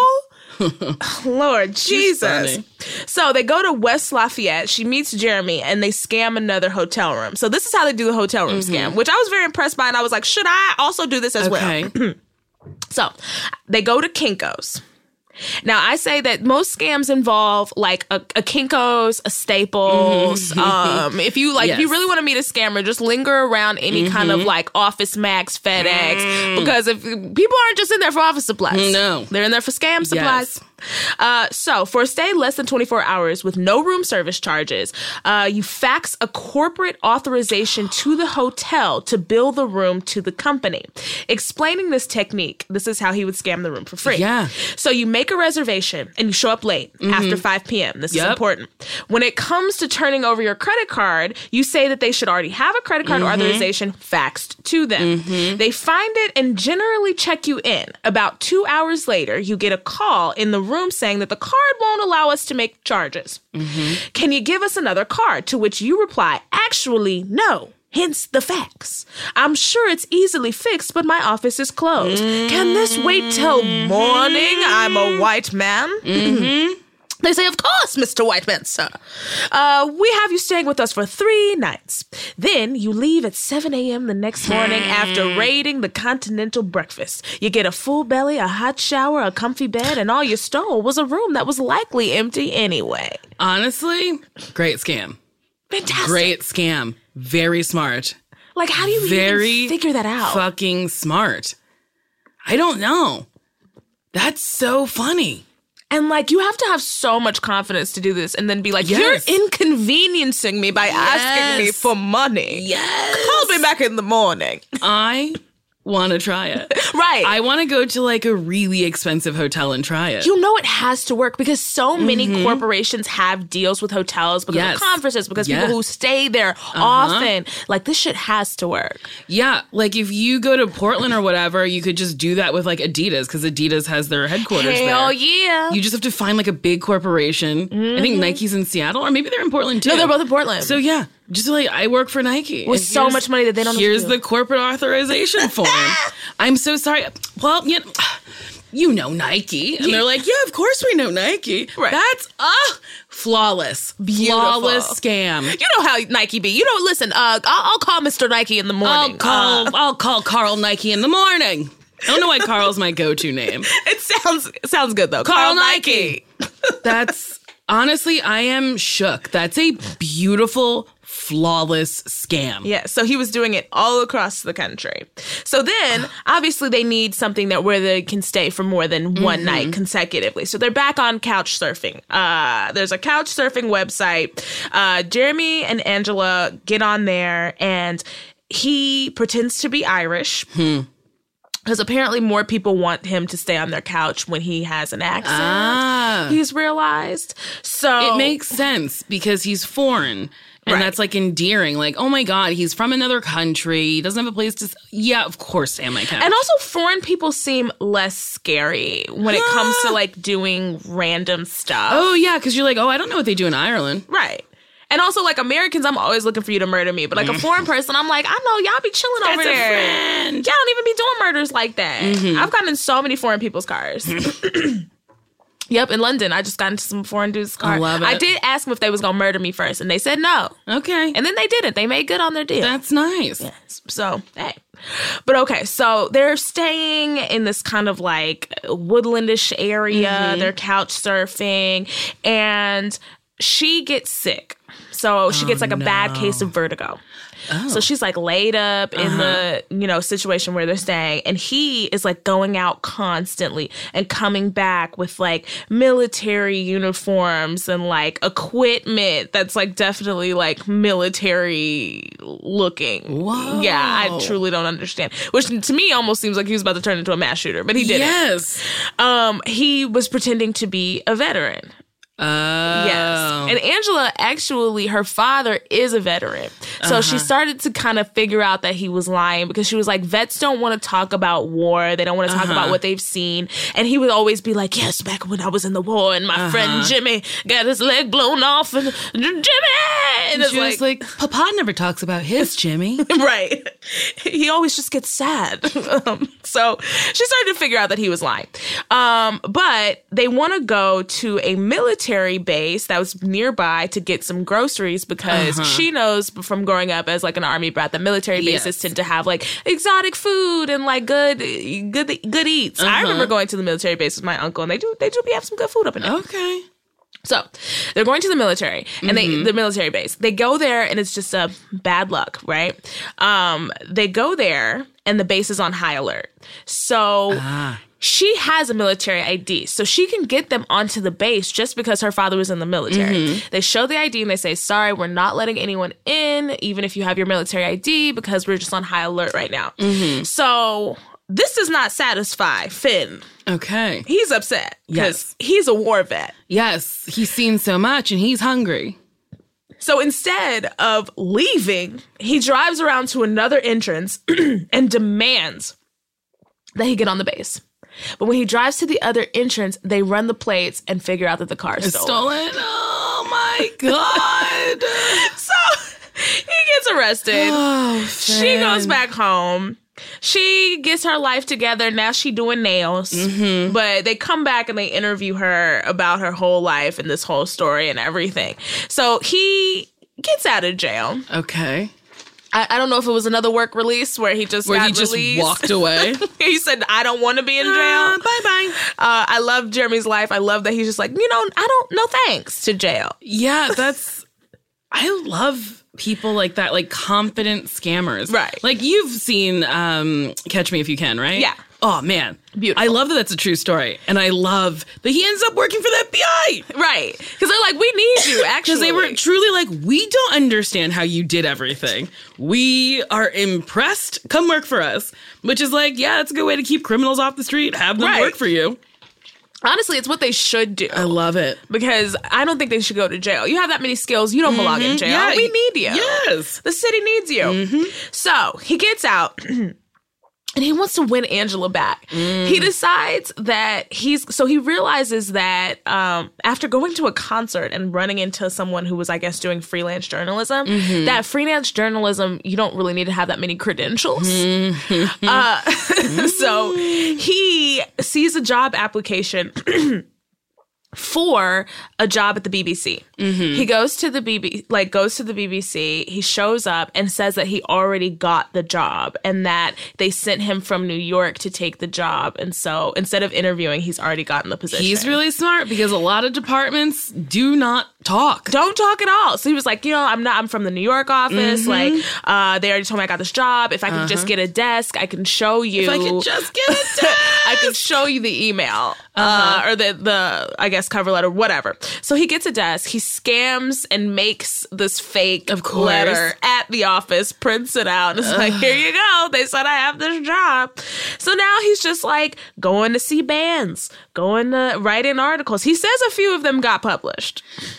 a bowl? Lord Jesus. funny. So they go to West Lafayette. She meets Jeremy and they scam another hotel room. So this is how they do the hotel room Mm-hmm. scam, which I was very impressed by. And I was like, should I also do this as Okay. well? So they go to Kinko's. Now, I say that most scams involve like a, a Kinko's, a Staples. Mm-hmm. Um, if you like, if you Yes. really want to meet a scammer, just linger around any kind of like Office Max, FedEx, because if people aren't just in there for office supplies, No. they're in there for scam supplies. Uh, so for a stay less than twenty-four hours with no room service charges, uh, you fax a corporate authorization to the hotel to bill the room to the company. Explaining this technique, this is how he would scam the room for free. Yeah. So you make a reservation and you show up late after five p.m. This is Yep. important. When it comes to turning over your credit card, you say that they should already have a credit card authorization faxed to them. They find it and generally check you in. About two hours later, you get a call in the room saying that the card won't allow us to make charges. Can you give us another card? To which you reply, actually, no. Hence the fax. I'm sure it's easily fixed, but my office is closed. Can this wait till morning? I'm a white man. Mm-hmm. They say, of course, Mister Whiteman, sir. Uh, we have you staying with us for three nights. Then you leave at seven a.m. the next morning after raiding the continental breakfast. You get a full belly, a hot shower, a comfy bed, and all you stole was a room that was likely empty anyway. Honestly, great scam. Fantastic. Great scam. Very smart. Like, how do you Very even figure that out? fucking smart. I don't know. That's so funny. And, like, you have to have so much confidence to do this and then be like, Yes. you're inconveniencing me by asking me Yes. for money. Yes. Call me back in the morning. I want to try it. Right. I want to go to like a really expensive hotel and try it. You know it has to work because so many corporations have deals with hotels because Yes. of conferences, because Yes. people who stay there often. Like, this shit has to work. Yeah, like if you go to Portland or whatever, you could just do that with like Adidas because Adidas has their headquarters there. Hell yeah. You just have to find like a big corporation. I think Nike's in Seattle or maybe they're in Portland too. No, they're both in Portland. So yeah, just like I work for Nike. With and so here's- much money that they don't know what to Here's do. the corporate authorization form. I'm so sorry. Well, you know, you know Nike. And they're like, yeah, of course we know Nike. Right. That's uh, flawless. Beautiful. Flawless scam. You know how Nike be. You know, listen, uh, I'll, I'll call Mister Nike in the morning. I'll call, Uh, I'll call Carl Nike in the morning. I don't know why Carl's my go-to name. it sounds it sounds good, though. Carl, Carl Nike. Nike. That's, honestly, I am shook. That's a beautiful, flawless scam. Yeah, so he was doing it all across the country. So then, obviously, they need something that where they can stay for more than one Mm-hmm. night consecutively. So they're back on couch surfing. Uh, there's a couch surfing website. Uh, Jeremy and Angela get on there, and he pretends to be Irish. Hmm. Because apparently more people want him to stay on their couch when he has an accent. Ah. He's realized. So It makes sense because he's foreign. And Right. that's like endearing. Like, oh my God, he's from another country. He doesn't have a place to. S- yeah, of course, stay on my couch. And also, foreign people seem less scary when it comes to like doing random stuff. oh, yeah, because you're like, oh, I don't know what they do in Ireland. Right. And also, like, Americans, I'm always looking for you to murder me. But, like, a foreign person, I'm like, I know, y'all be chilling That's over a there. friend. Y'all don't even be doing murders like that. Mm-hmm. I've gotten in so many foreign people's cars. Yep, in London, I just got into some foreign dude's car. I love it. I did ask them if they was going to murder me first, and they said no. Okay. And then they didn't. They made good on their deal. That's nice. So, hey. But okay, so they're staying in this kind of like woodlandish area. Mm-hmm. They're couch surfing, and she gets sick. So she Oh, gets like a no. bad case of vertigo. Oh. So she's like laid up in Uh-huh. the, you know, situation where they're staying. And he is like going out constantly and coming back with like military uniforms and like equipment that's like definitely like military looking. Whoa. Yeah, I truly don't understand. Which to me almost seems like he was about to turn into a mass shooter, but he didn't. Yes. Um, he was pretending to be a veteran. Oh. Yes. And Angela, actually, her father is a veteran. So Uh-huh. she started to kind of figure out that he was lying because she was like, vets don't want to talk about war. They don't want to talk Uh-huh. about what they've seen. And he would always be like, yes, back when I was in the war and my Uh-huh. friend Jimmy got his leg blown off and Jimmy! And And it's she was like, like, Papa never talks about his Jimmy. right. He always just gets sad. um, so she started to figure out that he was lying. Um, but they want to go to a military base that was nearby to get some groceries because Uh-huh. she knows from growing up as like an army brat that military bases Yes. tend to have like exotic food and like good good good eats. I Uh-huh. remember going to the military base with my uncle and they do they do be have some good food up in there. Okay. So they're going to the military and they Mm-hmm. the military base. They go there and it's just a bad luck, right? Um, they go there and the base is on high alert. So Ah. she has a military I D, so she can get them onto the base just because her father was in the military. Mm-hmm. They show the I D and they say, sorry, we're not letting anyone in, even if you have your military I D, because we're just on high alert right now. Mm-hmm. So this does not satisfy Finn. Okay. He's upset because Yes. he's a war vet. Yes. He's seen so much and he's hungry. So instead of leaving, he drives around to another entrance and demands that he get on the base. But when he drives to the other entrance, they run the plates and figure out that the car is It's stolen. stolen. Oh my God. So he gets arrested. Oh, She goes Finn. back home. She gets her life together. Now she doing nails. Mm-hmm. But they come back and they interview her about her whole life and this whole story and everything. So he gets out of jail. Okay. I, I don't know if it was another work release where he just Where got he just released. walked away. He said, I don't want to be in jail. Uh, bye-bye. Uh, I love Jeremy's life. I love that he's just like, you know, I don't, no thanks to jail. Yeah, that's... I love people like that, like confident scammers. Right. Like you've seen um, Catch Me If You Can, right? Yeah. Oh, man. Beautiful. I love that that's a true story. And I love that he ends up working for the F B I. Right. Because they're like, we need you, actually. Because they were truly like, we don't understand how you did everything. We are impressed. Come work for us. Which is like, yeah, that's a good way to keep criminals off the street. Have them Right. work for you. Honestly, it's what they should do. I love it. Because I don't think they should go to jail. You have that many skills, you don't belong in jail. Yeah, we need you. Yes. The city needs you. So he gets out. And he wants to win Angela back. Mm. He decides that he's, so he realizes that um, after going to a concert and running into someone who was, I guess, doing freelance journalism, mm-hmm. that freelance journalism, you don't really need to have that many credentials. Mm-hmm. Uh, mm-hmm. So he sees a job application for a job at the B B C. Mm-hmm. He goes to the B B like goes to the B B C. He shows up and says that he already got the job and that they sent him from New York to take the job. And so instead of interviewing, he's already gotten the position. He's really smart because a lot of departments do not talk. Don't talk at all. So he was like, you know, I'm not. I'm from the New York office. Mm-hmm. Like, uh, they already told me I got this job. If I could uh-huh. just get a desk, I can show you. If I could just get a desk, I can show you the email uh-huh. uh, or the the I guess cover letter, whatever. So he gets a desk. He scams and makes this fake of course. letter at the office, prints it out, and it's uh. like, here you go. They said I have this job. So now he's just like going to see bands, going to write in articles. He says a few of them got published.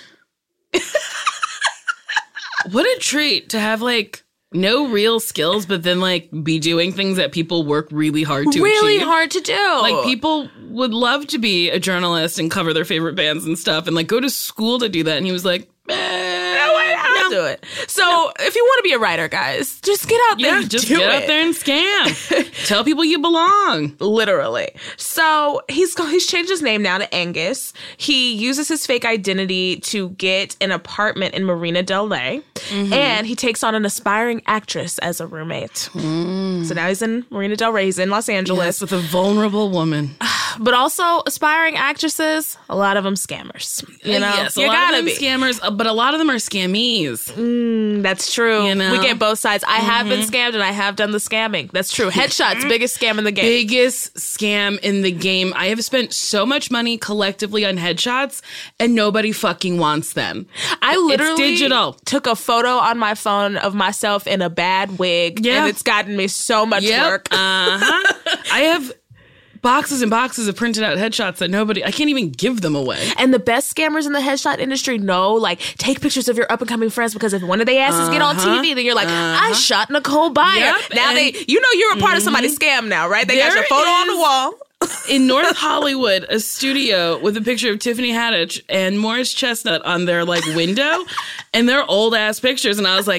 What a treat to have like no real skills, but then like be doing things that people work really hard to really achieve. hard to do. Like people would love to be a journalist and cover their favorite bands and stuff and like go to school to do that. And he was like, eh, no, I'll no. do it. So no. if you want to be a writer, guys, just get out there yeah, and just do get it. out there and scam. Tell people you belong. Literally. So he's he's changed his name now to Angus. He uses his fake identity to get an apartment in Marina Del Rey. Mm-hmm. And he takes on an aspiring actress as a roommate. Mm. So now he's in Marina Del Rey. He's in Los Angeles. Yes, with a vulnerable woman. But also aspiring actresses, a lot of them scammers. You know? Yes, a you lot gotta of them be. scammers, but a lot of them are scammies. Mm, that's true. You know? We get both sides. I mm-hmm. have been scammed and I have done the scamming. That's true. Headshots, biggest scam in the game. Biggest scam in the game. I have spent so much money collectively on headshots and nobody fucking wants them. I literally it's digital. took a photo on my phone of myself in a bad wig yeah. and it's gotten me so much yep. work. Uh-huh. I have boxes and boxes of printed out headshots that nobody, I can't even give them away. And the best scammers in the headshot industry know, like, take pictures of your up and coming friends because if one of their asses uh-huh. get on T V, then you're like, uh-huh. I shot Nicole Byer. Yep. Now they, you know, you're a part mm-hmm. of somebody's scam now, right? They there got your photo on the wall. In North Hollywood, a studio with a picture of Tiffany Haddish and Morris Chestnut on their like window, and they're old ass pictures, and I was like,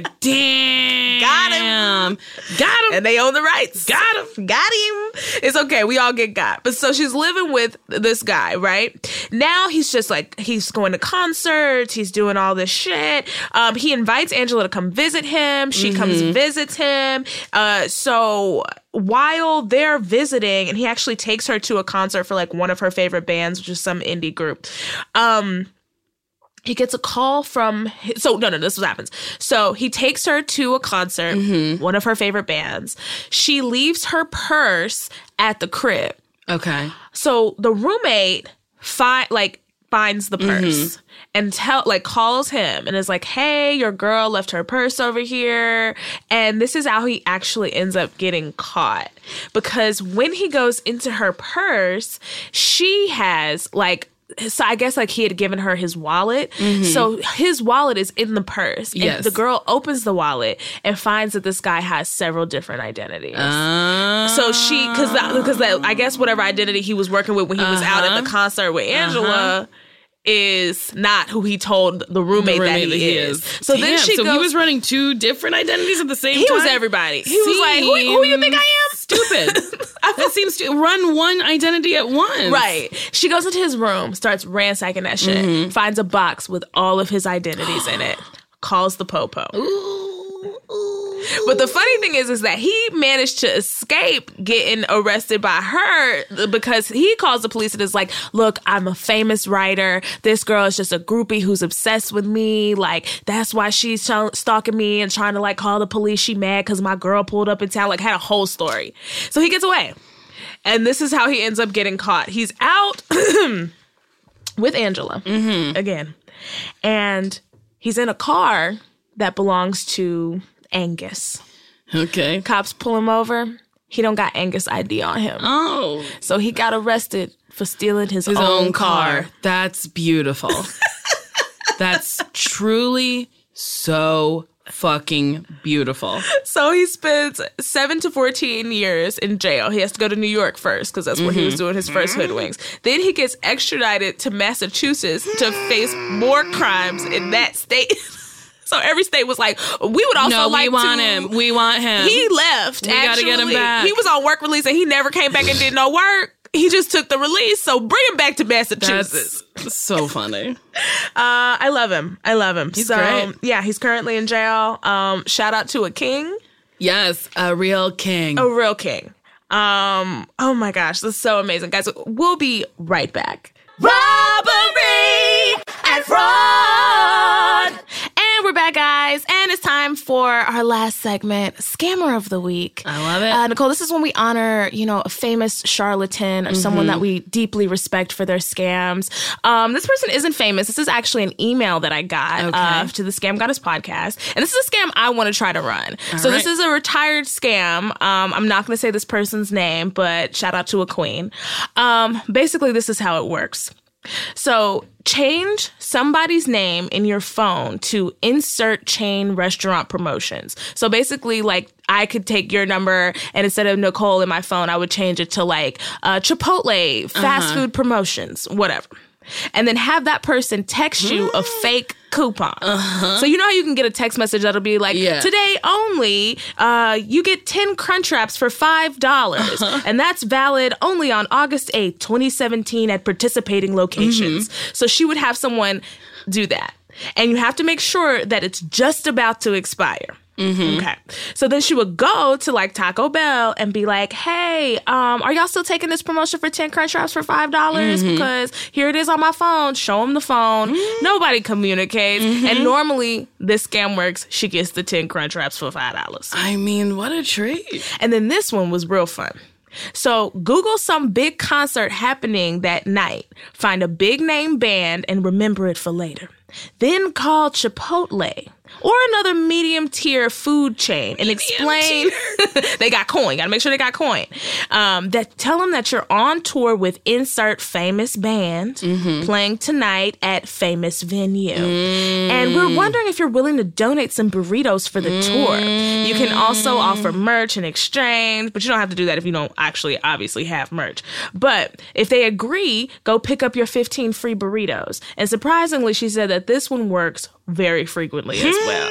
damn, got him, got him, and they own the rights, got him, got him. It's okay, we all get got. But so she's living with this guy, right? Now he's just like he's going to concerts, he's doing all this shit. Um, he invites Angela to come visit him. She mm-hmm. comes visits him. Uh, so. While they're visiting, and he actually takes her to a concert for like one of her favorite bands, which is some indie group. Um, he gets a call from, his, so no, no, this is what happens. So he takes her to a concert, mm-hmm. one of her favorite bands. She leaves her purse at the crib. Okay. So the roommate fi- like finds the purse mm-hmm. and tell like calls him and is like, hey, your girl left her purse over here. And this is how he actually ends up getting caught, because when he goes into her purse, she has like, so I guess like he had given her his wallet. Mm-hmm. So his wallet is in the purse. And yes. the girl opens the wallet and finds that this guy has several different identities. Uh, so she, because because I guess whatever identity he was working with when he was uh-huh. out at the concert with Angela uh-huh. is not who he told the roommate, the roommate that, he, that he is. is. So Damn, then she so goes, he was running two different identities at the same he time? He was everybody. He Seems was like, who, who you think I am? Stupid. That seems to run one identity at once. Right. She goes into his room, starts ransacking that shit, mm-hmm. finds a box with all of his identities in it, calls the popo. Ooh, ooh. But the funny thing is, is that he managed to escape getting arrested by her because he calls the police and is like, look, I'm a famous writer. This girl is just a groupie who's obsessed with me. Like, that's why she's ch- stalking me and trying to like call the police. She mad because my girl pulled up in town, like had a whole story. So he gets away. And this is how he ends up getting caught. He's out with Angela mm-hmm. again. And he's in a car that belongs to Angus. Okay. Cops pull him over. He don't got Angus I D on him. Oh. So he got arrested for stealing his, his own, own car. car. That's beautiful. That's truly so fucking beautiful. So he spends seven to fourteen years in jail. He has to go to New York first because that's where mm-hmm. he was doing his first hoodwinks. Then he gets extradited to Massachusetts to face more crimes in that state. So every state was like, we would also no, like we want to... him. We want him. He left, We actually. gotta get him back. He was on work release and he never came back and did no work. He just took the release, so bring him back to Massachusetts. That's so funny. uh, I love him. I love him. He's so, great. Yeah, he's currently in jail. Um, shout out to a king. Yes, a real king. A real king. Um, oh my gosh, this is so amazing. Guys, we'll be right back. Robbery and fraud. And we're back, guys. And it's time for our last segment, Scammer of the Week. I love it. Uh, Nicole, this is when we honor, you know, a famous charlatan or mm-hmm. someone that we deeply respect for their scams. Um, this person isn't famous. This is actually an email that I got okay. uh, to the Scam Goddess podcast. And this is a scam I want to try to run. All so right. this is a retired scam. Um, I'm not going to say this person's name, but shout out to a queen. Um, basically, this is how it works. So change somebody's name in your phone to insert chain restaurant promotions. So basically, like, I could take your number and instead of Nicole in my phone, I would change it to like uh, Chipotle, fast uh-huh. food promotions, whatever. And then have that person text you a fake coupon. Uh-huh. So you know how you can get a text message that'll be like, yeah. today only, uh, you get ten Crunchwraps for five dollars. Uh-huh. And that's valid only on August eighth, twenty seventeen at participating locations. Mm-hmm. So she would have someone do that. And you have to make sure that it's just about to expire. Mm-hmm. Okay. So then she would go to like Taco Bell and be like, hey, um, are y'all still taking this promotion for ten Crunchwraps for five dollars? Mm-hmm. Because here it is on my phone. Show them the phone. Mm-hmm. Nobody communicates. Mm-hmm. And normally this scam works. She gets the ten Crunchwraps for five dollars. I mean, what a treat. And then this one was real fun. So Google some big concert happening that night. Find a big name band and remember it for later. Then call Chipotle or another medium tier food chain and explain they got coin. Gotta make sure they got coin. Um, that tell them that you're on tour with insert famous band mm-hmm. playing tonight at famous venue. Mm. And we're wondering if you're willing to donate some burritos for the mm. tour. You can also offer merch in exchange, but you don't have to do that if you don't actually obviously have merch. But if they agree, go pick up your fifteen free burritos. And surprisingly, she said that this one works very frequently as well.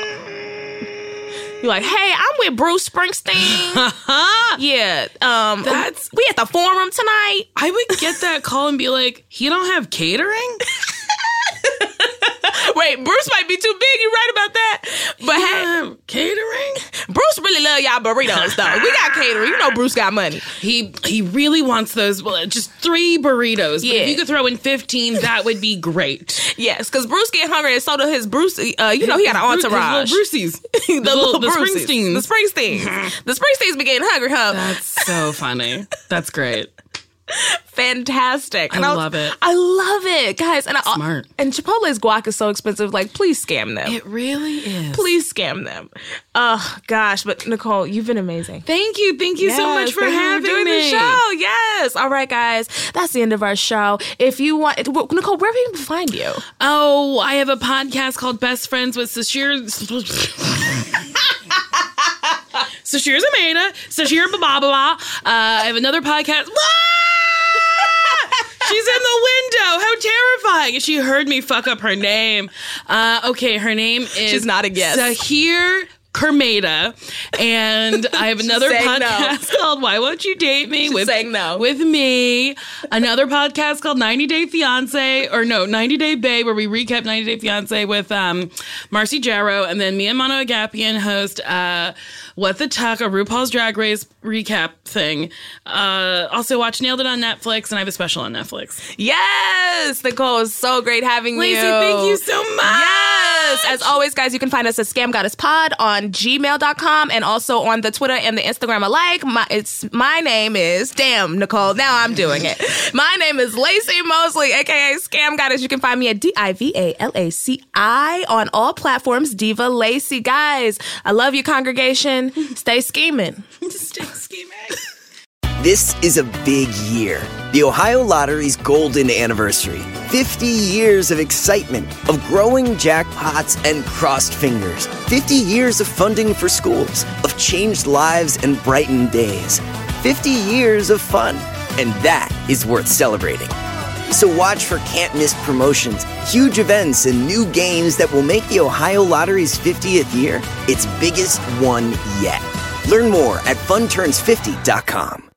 You're like, hey, I'm with Bruce Springsteen. yeah, um, that's we at the Forum tonight. I would get that call and be like, he don't have catering? Wait, Bruce might be too big. You right about that? But yeah, hey, catering? Bruce really love y'all burritos, though. We got catering. You know Bruce got money. He he really wants those, well, just three burritos. Yeah. But if you could throw in fifteen, that would be great. Yes, because Bruce get hungry and so does his Bruce. Uh, you know, he got an entourage. His little Bruceys. the, the little, little the Bruceys. Springsteens. The Springsteens. the Springsteens be getting hungry, huh? That's so funny. That's great. Fantastic. I and love I, it. I love it, guys. And Smart. I, and Chipotle's guac is so expensive. Like, please scam them. It really is. Please scam them. Oh, gosh. But Nicole, you've been amazing. Thank you. Thank you yes, so much for thank having you for doing me. the show. Yes. All right, guys. That's the end of our show. If you want, Nicole, where can people find you? Oh, I have a podcast called Best Friends with Sashir. Sashir Zameda. Sashir Bababala. Uh, I have another podcast. She's in the window. How terrifying. She heard me fuck up her name. Uh, okay, her name is... She's not a guest. Sahir Kermeda. And I have another podcast no. called Why Won't You Date Me? She's with, saying no. With me. Another podcast called ninety Day Fiancé. Or no, ninety Day Bae, where we recap ninety Day Fiancé with um, Marcy Jarrow. And then me and Mono Agapian host uh, What the Tuck, a RuPaul's Drag Race recap thing. Uh, also watch Nailed It on Netflix, and I have a special on Netflix. Yes! Nicole, it's so great having Lacey, you. thank you so much. Yes! As always, guys, you can find us at Scam Goddess Pod on gmail dot com and also on the Twitter and the Instagram alike. My, it's, my name is, damn, Nicole, now I'm doing it. My name is Lacey Mosley, a k a. Scam Goddess. You can find me at D I V A L A C I on all platforms, Diva Lacey. Guys, I love you, congregation. Stay scheming. Stay scheming. This is a big year. The Ohio Lottery's golden anniversary. fifty years of excitement, of growing jackpots and crossed fingers. fifty years of funding for schools, of changed lives and brightened days. fifty years of fun. And that is worth celebrating. So watch for can't-miss promotions, huge events, and new games that will make the Ohio Lottery's fiftieth year its biggest one yet. Learn more at fun turns fifty dot com.